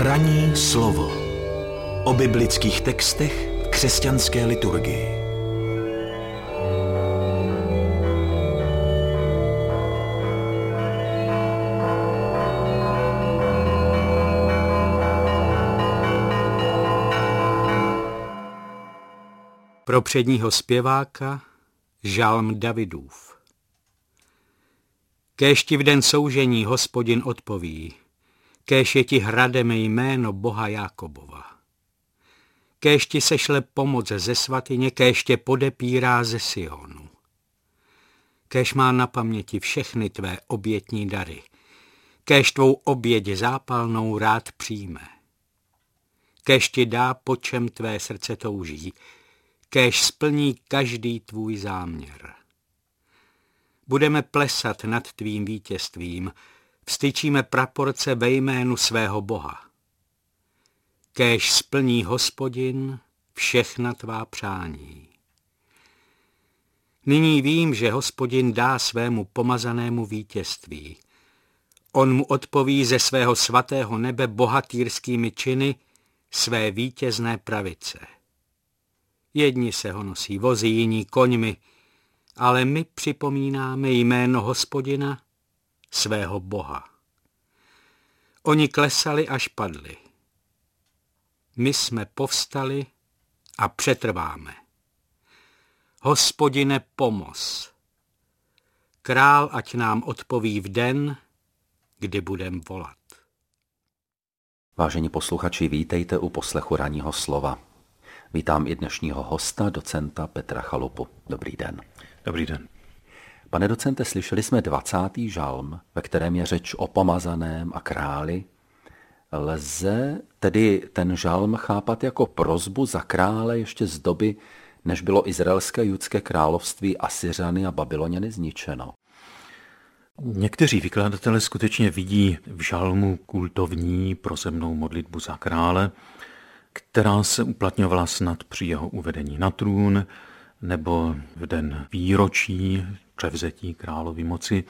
Ranní slovo o biblických textech v křesťanské liturgii. Pro předního zpěváka žalm Davidův. Kéž ti v den soužení Hospodin odpoví, kéž je ti hradem jméno Boha Jákobova. Kéž ti sešle pomoc ze svatyně, kéž tě podepírá ze Sionu. Kéž má na paměti všechny tvé obětní dary, kéž tvou oběť zápalnou rád přijme. Kéž ti dá, po čem tvé srdce touží, kéž splní každý tvůj záměr. Budeme plesat nad tvým vítězstvím, vztyčíme praporce ve jménu svého Boha. Kéž splní Hospodin všechna tvá přání. Nyní vím, že Hospodin dá svému pomazanému vítězství. On mu odpoví ze svého svatého nebe bohatýrskými činy své vítězné pravice. Jedni se honosí vozy, jiní koňmi, ale my připomínáme jméno Hospodina, svého Boha. Oni klesali až padli. My jsme povstali a přetrváme. Hospodine, pomoz. Král ať nám odpoví v den, kdy budem volat. Vážení posluchači, vítejte u poslechu Ranního slova. Vítám i dnešního hosta, docenta Petra Chalupu. Dobrý den. Dobrý den. Pane docente, slyšeli jsme 20. žalm, ve kterém je řeč o pomazaném a králi. Lze tedy ten žalm chápat jako prosbu za krále ještě z doby, než bylo izraelské judské království Asyřany a Babyloniany zničeno? Někteří vykladatelé skutečně vidí v žalmu kultovní prosebnou modlitbu za krále, která se uplatňovala snad při jeho uvedení na trůn nebo v den výročí převzetí královy moci.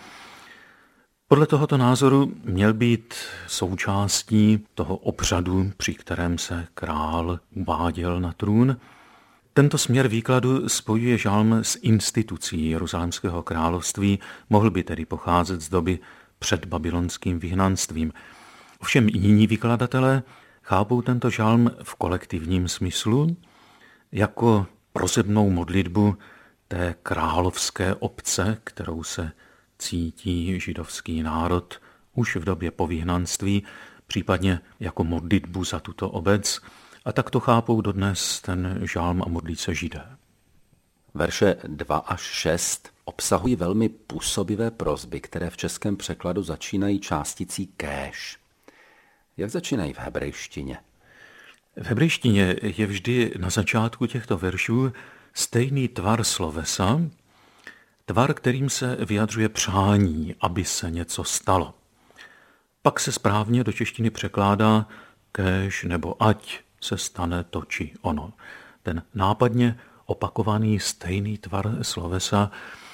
Podle tohoto názoru měl být součástí toho obřadu, při kterém se král uváděl na trůn. Tento směr výkladu spojuje žalm s institucí Jeruzalémského království, mohl by tedy pocházet z doby před babylonským vyhnanstvím. Ovšem jiní vykladatelé chápou tento žalm v kolektivním smyslu jako prosebnou modlitbu té královské obce, kterou se cítí židovský národ už v době po vyhnanství, případně jako modlitbu za tuto obec, a tak to chápou dodnes ten žalm a modlí se Židé. Verše 2 až 6 obsahují velmi působivé prosby, které v českém překladu začínají částicí kéž. Jak začínají v hebrejštině? V hebrejštině je vždy na začátku těchto veršů stejný tvar slovesa, tvar, kterým se vyjadřuje přání, aby se něco stalo. Pak se správně do češtiny překládá kéž nebo ať se stane to či ono. Ten nápadně opakovaný stejný tvar slovesa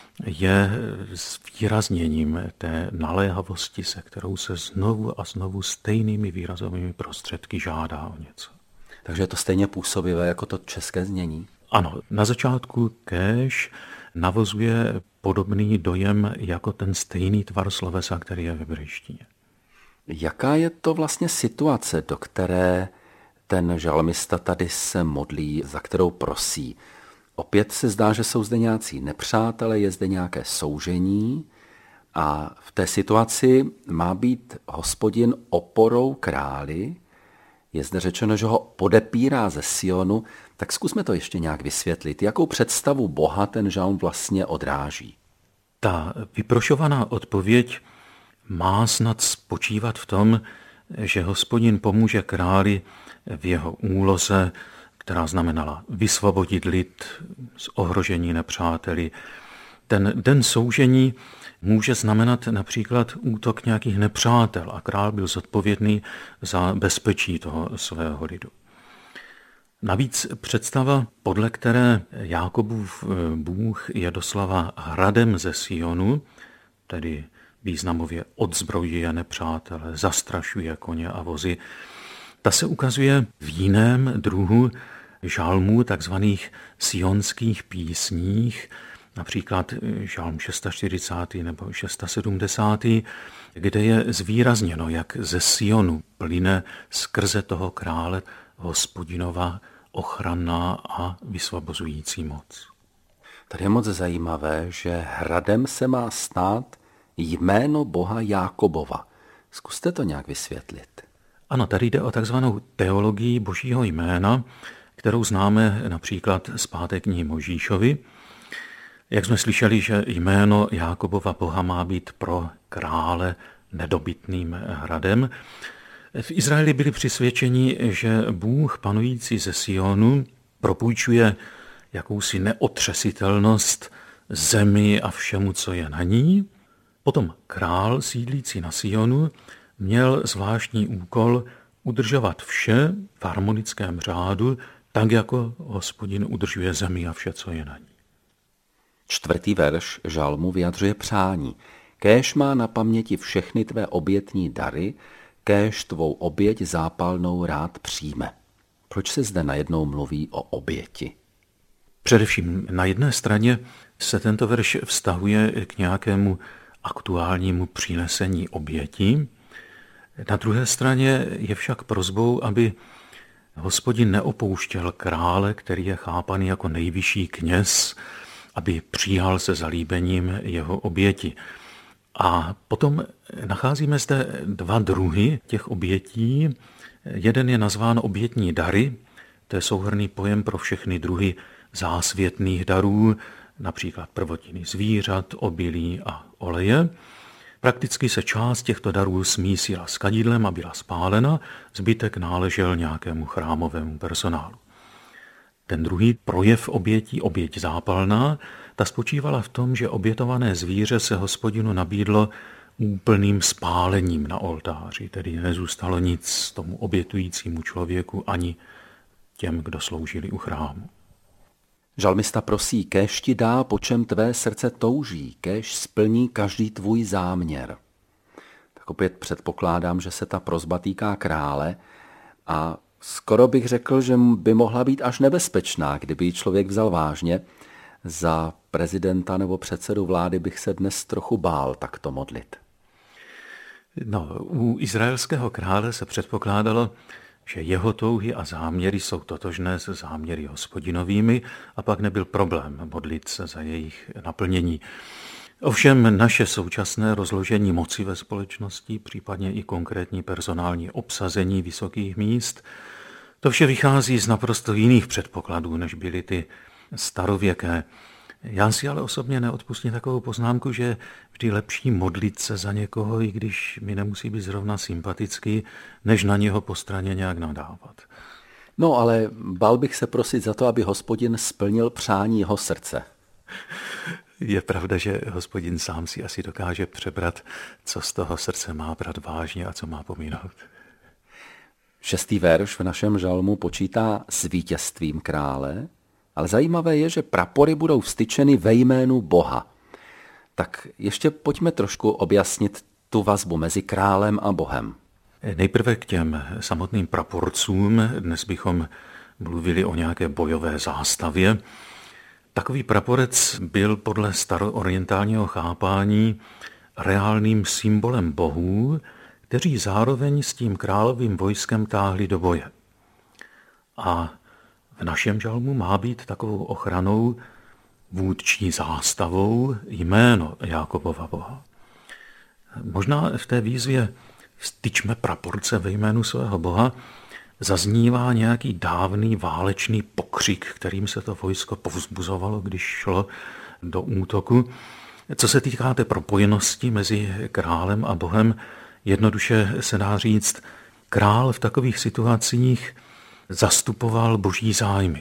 je zvýrazněním té naléhavosti, se kterou se znovu a znovu stejnými výrazovými prostředky žádá o něco. Takže je to stejně působivé jako to české znění? Ano, na začátku kéž navozuje podobný dojem jako ten stejný tvar slovesa, který je v hebrejštině. Jaká je to vlastně situace, do které ten žalmista tady se modlí, za kterou prosí? Opět se zdá, že jsou zde nějací nepřátelé, je zde nějaké soužení a v té situaci má být Hospodin oporou králi. Je zde řečeno, že ho podepírá ze Sionu, tak zkusme to ještě nějak vysvětlit. Jakou představu Boha ten žalm vlastně odráží? Ta vyprošovaná odpověď má snad spočívat v tom, že Hospodin pomůže králi v jeho úloze, která znamenala vysvobodit lid z ohrožení nepřáteli. Ten den soužení může znamenat například útok nějakých nepřátel a král byl zodpovědný za bezpečí toho svého lidu. Navíc představa, podle které Jákobův Bůh je doslova hradem ze Sionu, tedy významově odzbrojuje nepřátele, zastrašuje koně a vozy, Ta se ukazuje v jiném druhu žalmů, takzvaných sionských písních, například žalm 640. nebo 670., kde je zvýrazněno, jak ze Sionu plyne skrze toho krále Hospodinova ochranná a vysvobozující moc. Tady je moc zajímavé, že hradem se má stát jméno Boha Jákobova. Zkuste to nějak vysvětlit. Ano, tady jde o takzvanou teologii božího jména, kterou známe například z 5. knihy Mojžíšovi. Jak jsme slyšeli, že jméno Jákobova Boha má být pro krále nedobytným hradem. V Izraeli byli přisvědčeni, že Bůh panující ze Sionu propůjčuje jakousi neotřesitelnost zemi a všemu, co je na ní. Potom král sídlící na Sionu měl zvláštní úkol udržovat vše v harmonickém řádu, tak jako Hospodin udržuje zemi a vše, co je na ní. 4. verš žalmu vyjadřuje přání. Kéž má na paměti všechny tvé obětní dary, kéž tvou oběť zápalnou rád přijme. Proč se zde najednou mluví o oběti? Především na jedné straně se tento verš vztahuje k nějakému aktuálnímu přinesení oběti. Na druhé straně je však prosbou, aby Hospodin neopouštěl krále, který je chápaný jako nejvyšší kněz, aby přijal se zalíbením jeho oběti. A potom nacházíme zde 2 druhy těch obětí. Jeden je nazván obětní dary, to je souhrnný pojem pro všechny druhy zásvětných darů, například prvotiny zvířat, obilí a oleje. Prakticky se část těchto darů smísila s kadidlem a byla spálena, zbytek náležel nějakému chrámovému personálu. Ten druhý projev obětí, oběť zápalná, ta spočívala v tom, že obětované zvíře se Hospodinu nabídlo úplným spálením na oltáři, tedy nezůstalo nic tomu obětujícímu člověku ani těm, kdo sloužili u chrámu. Žalmista prosí, kéž ti dá, po čem tvé srdce touží, kéž splní každý tvůj záměr. Tak opět předpokládám, že se ta prosba týká krále a skoro bych řekl, že by mohla být až nebezpečná, kdyby ji člověk vzal vážně. Za prezidenta nebo předsedu vlády bych se dnes trochu bál takto modlit. No, u izraelského krále se předpokládalo, že jeho touhy a záměry jsou totožné se záměry Hospodinovými a pak nebyl problém modlit se za jejich naplnění. Ovšem naše současné rozložení moci ve společnosti, případně i konkrétní personální obsazení vysokých míst, to vše vychází z naprosto jiných předpokladů, než byly ty starověké. Já si ale osobně neodpustím takovou poznámku, že vždy lepší modlit se za někoho, i když mi nemusí být zrovna sympatický, než na něho po straně nějak nadávat. No ale bál bych se prosit za to, aby Hospodin splnil přání jeho srdce. Je pravda, že Hospodin sám si asi dokáže přebrat, co z toho srdce má brát vážně a co má pominout. 6. verš v našem žalmu počítá s vítězstvím krále, ale zajímavé je, že prapory budou vstyčeny ve jménu Boha. Tak ještě pojďme trošku objasnit tu vazbu mezi králem a Bohem. Nejprve k těm samotným praporcům. Dnes bychom mluvili o nějaké bojové zástavě. Takový praporec byl podle staroorientálního chápání reálným symbolem bohů, kteří zároveň s tím královým vojskem táhli do boje. A v našem žalmu má být takovou ochranou, vůdčí zástavou jméno Jákobova Boha. Možná v té výzvě styčme praporce ve jménu svého Boha zaznívá nějaký dávný válečný pokřik, kterým se to vojsko povzbuzovalo, když šlo do útoku. Co se týká té propojenosti mezi králem a Bohem, jednoduše se dá říct, král v takových situacích zastupoval boží zájmy.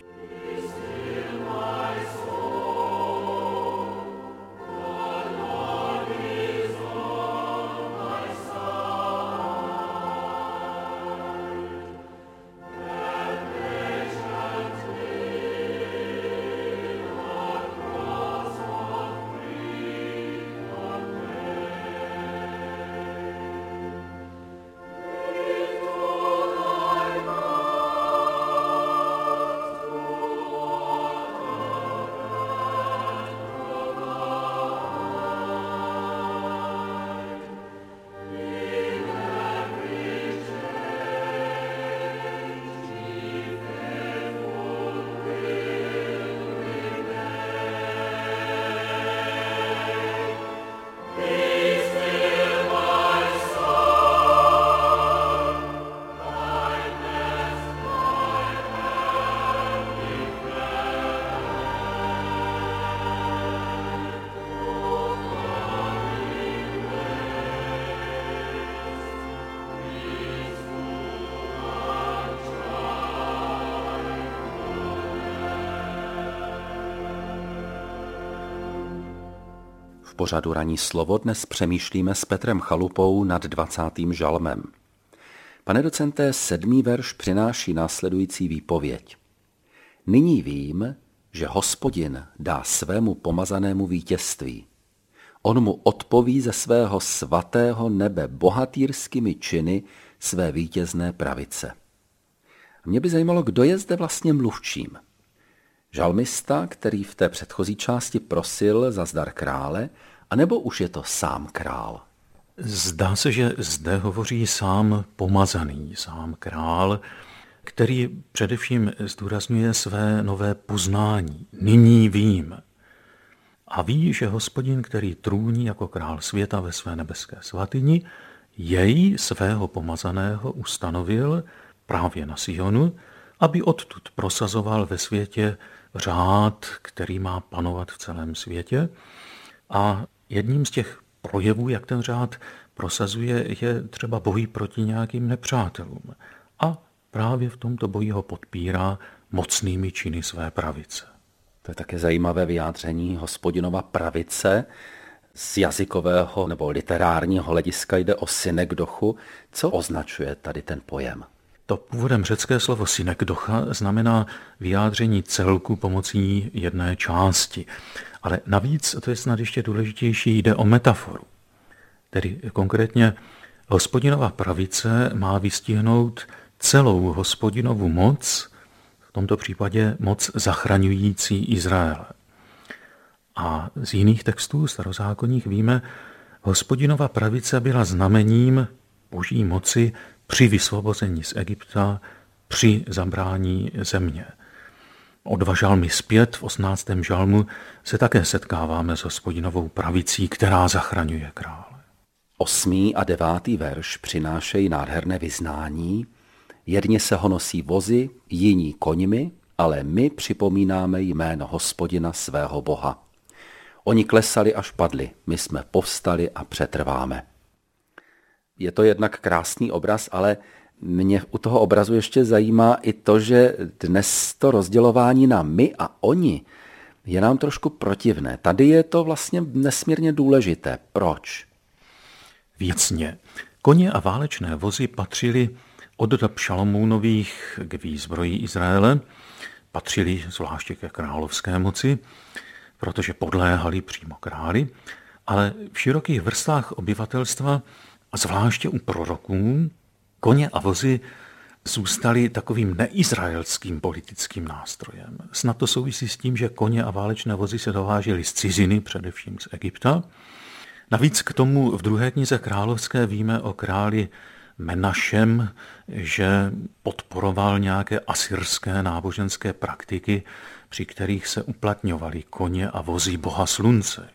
pořadu Ranní slovo dnes přemýšlíme s Petrem Chalupou nad 20. žalmem. Pane docente, 7. verš přináší následující výpověď. Nyní vím, že Hospodin dá svému pomazanému vítězství. On mu odpoví ze svého svatého nebe bohatýrskými činy své vítězné pravice. A mě by zajímalo, kdo je zde vlastně mluvčím. Žalmista, který v té předchozí části prosil za zdar krále, anebo už je to sám král? Zdá se, že zde hovoří sám pomazaný, sám král, který především zdůrazňuje své nové poznání. Nyní vím. A ví, že Hospodin, který trůní jako král světa ve své nebeské svatyni, jej, svého pomazaného, ustanovil právě na Sionu, aby odtud prosazoval ve světě řád, který má panovat v celém světě. A jedním z těch projevů, jak ten řád prosazuje, je třeba boj proti nějakým nepřátelům. A právě v tomto boji ho podpírá mocnými činy své pravice. To je také zajímavé vyjádření Hospodinova pravice. Z jazykového nebo literárního hlediska jde o synekdochu. Co označuje tady ten pojem? To původem řecké slovo synekdocha znamená vyjádření celku pomocí jedné části. Ale navíc, to je snad ještě důležitější, jde o metaforu. Tedy konkrétně Hospodinova pravice má vystihnout celou Hospodinovu moc, v tomto případě moc zachraňující Izraele. A z jiných textů starozákonních víme, Hospodinova pravice byla znamením Boží moci při vysvobození z Egypta, při zabrání země. O 2 žalmy zpět v 18. žalmu se také setkáváme s Hospodinovou pravicí, která zachraňuje krále. 8. a 9. verš přinášejí nádherné vyznání. Jedni se honosí vozy, jiní koňmi, ale my připomínáme jméno Hospodina svého Boha. Oni klesali až padli, my jsme povstali a přetrváme. Je to jednak krásný obraz, ale mě u toho obrazu ještě zajímá i to, že dnes to rozdělování na my a oni je nám trošku protivné. Tady je to vlastně nesmírně důležité. Proč? Věcně. Koně a válečné vozy patřily od dob Šalomounových k výzbroji Izraele, patřili zvláště ke královské moci, protože podléhali přímo králi, ale v širokých vrstách obyvatelstva, a zvláště u proroků, koně a vozy zůstaly takovým neizraelským politickým nástrojem. Snad to souvisí s tím, že koně a válečné vozy se dovážely z ciziny, především z Egypta. Navíc k tomu v 2. knize královské víme o králi Menašem, že podporoval nějaké asyrské náboženské praktiky, při kterých se uplatňovaly koně a vozy boha slunce.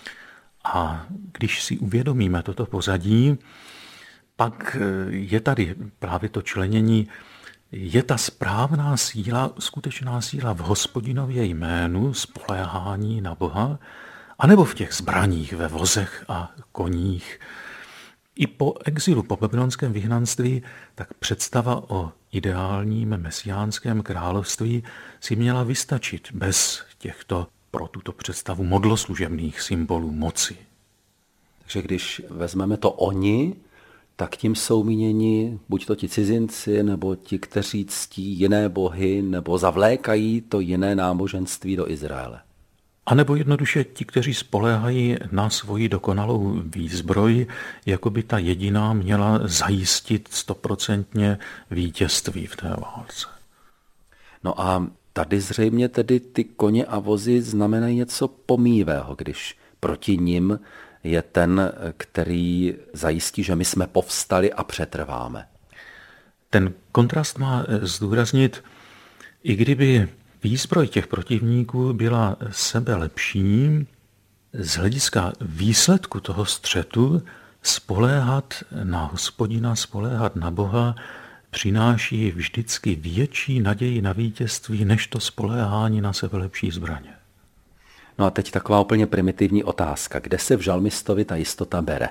A když si uvědomíme toto pozadí, pak je tady právě to členění, je ta správná síla, skutečná síla v Hospodinově jménu, spoléhání na Boha, anebo v těch zbraních, ve vozech a koních. I po exilu, po babylonském vyhnanství, tak představa o ideálním mesiánském království si měla vystačit bez těchto pro tuto představu modloslužebných symbolů moci. Takže když vezmeme to oni, tak tím jsou míněni buď to ti cizinci, nebo ti, kteří ctí jiné bohy, nebo zavlékají to jiné náboženství do Izraele. A nebo jednoduše ti, kteří spoléhají na svoji dokonalou výzbroj, jako by ta jediná měla zajistit 100% vítězství v té válce. No a tady zřejmě tedy ty koně a vozy znamenají něco pomývého, když proti nim je ten, který zajistí, že my jsme povstali a přetrváme. Ten kontrast má zdůraznit, i kdyby výzbroj těch protivníků byla sebe lepší, z hlediska výsledku toho střetu spoléhat na Hospodina, spoléhat na Boha přináší vždycky větší naději na vítězství, než to spoléhání na sebe lepší zbraně. No a teď taková úplně primitivní otázka. Kde se v žalmistovi ta jistota bere?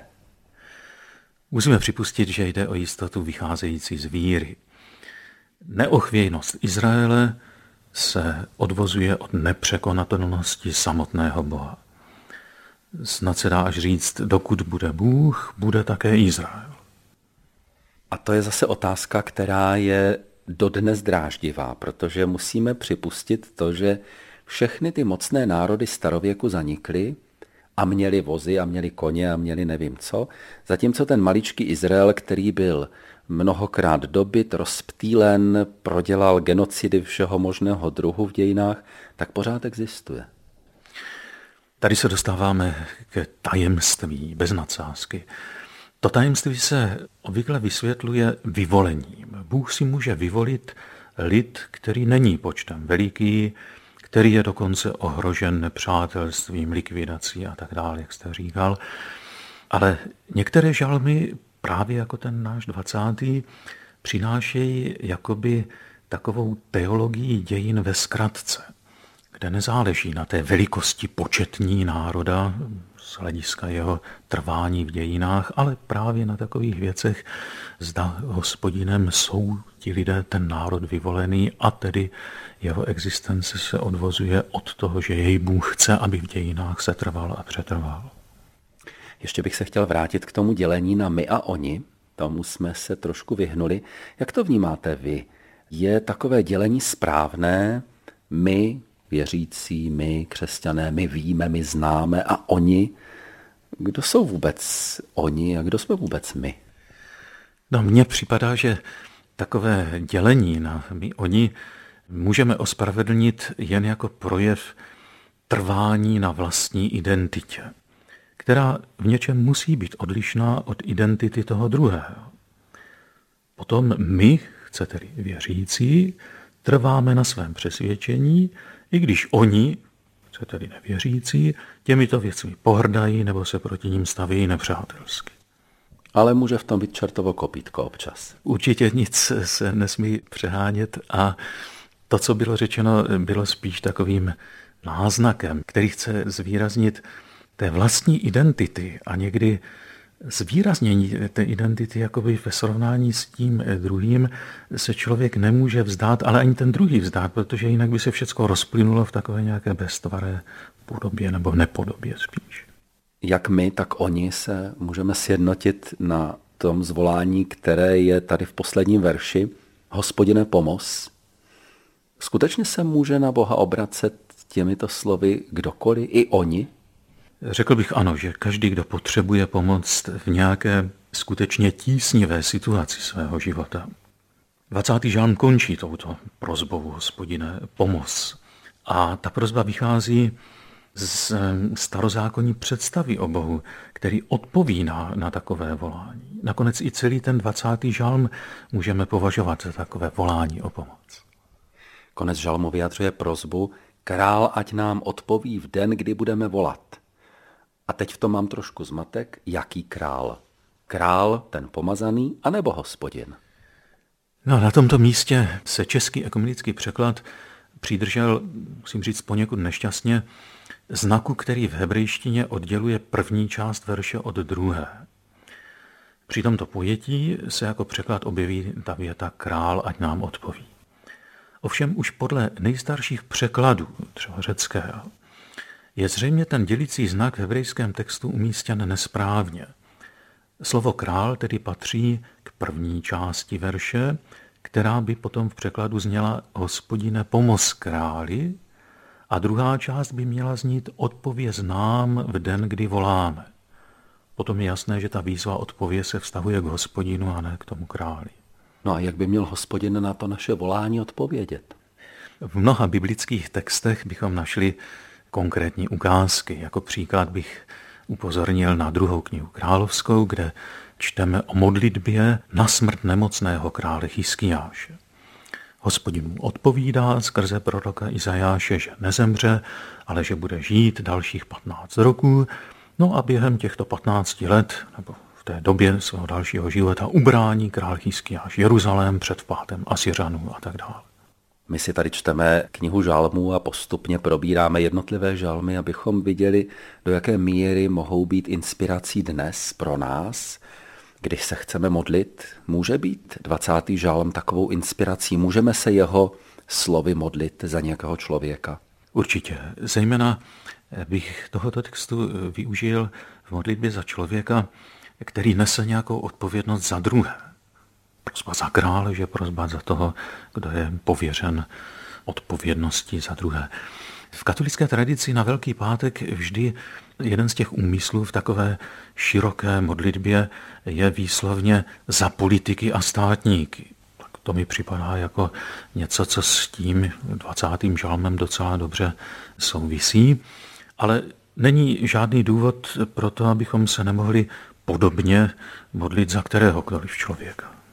Musíme připustit, že jde o jistotu vycházející z víry. Neochvějnost Izraele se odvozuje od nepřekonatelnosti samotného Boha. Snad se dá až říct, dokud bude Bůh, bude také Izrael. A to je zase otázka, která je dodnes dráždivá, protože musíme připustit to, že všechny ty mocné národy starověku zanikly a měli vozy a měli koně a měli nevím co, zatímco ten maličký Izrael, který byl mnohokrát dobyt, rozptýlen, prodělal genocidy všeho možného druhu v dějinách, tak pořád existuje. Tady se dostáváme ke tajemství bez nadsázky. To tajemství se obvykle vysvětluje vyvolením. Bůh si může vyvolit lid, který není počtem veliký, který je dokonce ohrožen nepřátelstvím, likvidací a tak dále, jak jste říkal. Ale některé žalmy, právě jako ten náš 20. přinášejí jakoby takovou teologii dějin ve zkratce, kde nezáleží na té velikosti početní národa z hlediska jeho trvání v dějinách, ale právě na takových věcech, zda Hospodinem jsou ti lidé, ten národ vyvolený, a tedy jeho existence se odvozuje od toho, že jej Bůh chce, aby v dějinách se trval a přetrval. Ještě bych se chtěl vrátit k tomu dělení na my a oni. Tomu jsme se trošku vyhnuli. Jak to vnímáte vy? Je takové dělení správné? My, věřící, my, křesťané, my víme, my známe, a oni? Kdo jsou vůbec oni a kdo jsme vůbec my? No, mně připadá, že takové dělení na my, oni můžeme ospravedlnit jen jako projev trvání na vlastní identitě, která v něčem musí být odlišná od identity toho druhého. Potom my, chcete-li věřící, trváme na svém přesvědčení, i když oni, chcete-li nevěřící, těmito věcmi pohrdají nebo se proti ním staví nepřátelsky. Ale může v tom být čertovo kopýtko občas. Určitě nic se nesmí přehánět a to, co bylo řečeno, bylo spíš takovým náznakem, který chce zvýraznit té vlastní identity a někdy zvýraznění té identity jakoby ve srovnání s tím druhým se člověk nemůže vzdát, ale ani ten druhý vzdát, protože jinak by se všecko rozplynulo v takové nějaké beztvaré podobě nebo nepodobě spíš. Jak my, tak oni se můžeme sjednotit na tom zvolání, které je tady v posledním verši. Hospodine, pomoz. Skutečně se může na Boha obracet těmito slovy kdokoliv, i oni? Řekl bych ano, že každý, kdo potřebuje pomoc v nějaké skutečně tísnivé situaci svého života. 20. žalm končí touto prosbou, Hospodine, pomoz. A ta prosba vychází z starozákonní představy o Bohu, který odpoví na takové volání. Nakonec i celý ten 20. žalm můžeme považovat za takové volání o pomoc. Konec žalmu vyjadřuje prosbu: král ať nám odpoví v den, kdy budeme volat. A teď v tom mám trošku zmatek. Jaký král? Král, ten pomazaný, anebo Hospodin? No, na tomto místě se český ekumenický překlad přidržel, musím říct poněkud nešťastně, znaku, který v hebrejštině odděluje první část verše od druhé. Při tomto pojetí se jako překlad objeví ta věta král ať nám odpoví. Ovšem už podle nejstarších překladů, třeba řeckého, je zřejmě ten dělící znak v hebrejském textu umístěn nesprávně. Slovo král tedy patří k první části verše, která by potom v překladu zněla Hospodine, pomoz králi, a druhá část by měla znít odpověz nám v den, kdy voláme. Potom je jasné, že ta výzva odpověď se vztahuje k Hospodinu a ne k tomu králi. No a jak by měl Hospodin na to naše volání odpovědět? V mnoha biblických textech bychom našli konkrétní ukázky. Jako příklad bych upozornil na 2. knihu královskou, kde čteme o modlitbě na smrt nemocného krále Chiskiáše. Hospodin mu odpovídá skrze proroka Izajáše, že nezemře, ale že bude žít dalších 15 roků. No a během těchto 15 let, nebo v té době svého dalšího života, ubrání král Chiskiáš Jeruzalém před vpádem Asyřanů a tak dále. My si tady čteme knihu žalmů a postupně probíráme jednotlivé žalmy, abychom viděli, do jaké míry mohou být inspirací dnes pro nás. Když se chceme modlit, může být 20. žalm takovou inspirací? Můžeme se jeho slovy modlit za nějakého člověka? Určitě. Zejména bych tohoto textu využil v modlitbě za člověka, který nese nějakou odpovědnost za druhé. Prosba za krále, prosba za toho, kdo je pověřen odpovědností za druhé. V katolické tradici na Velký pátek vždy jeden z těch úmyslů v takové široké modlitbě je výslovně za politiky a státníky. Tak to mi připadá jako něco, co s tím 20. žalmem docela dobře souvisí, ale není žádný důvod pro to, abychom se nemohli podobně modlit za kteréhokoliv člověka.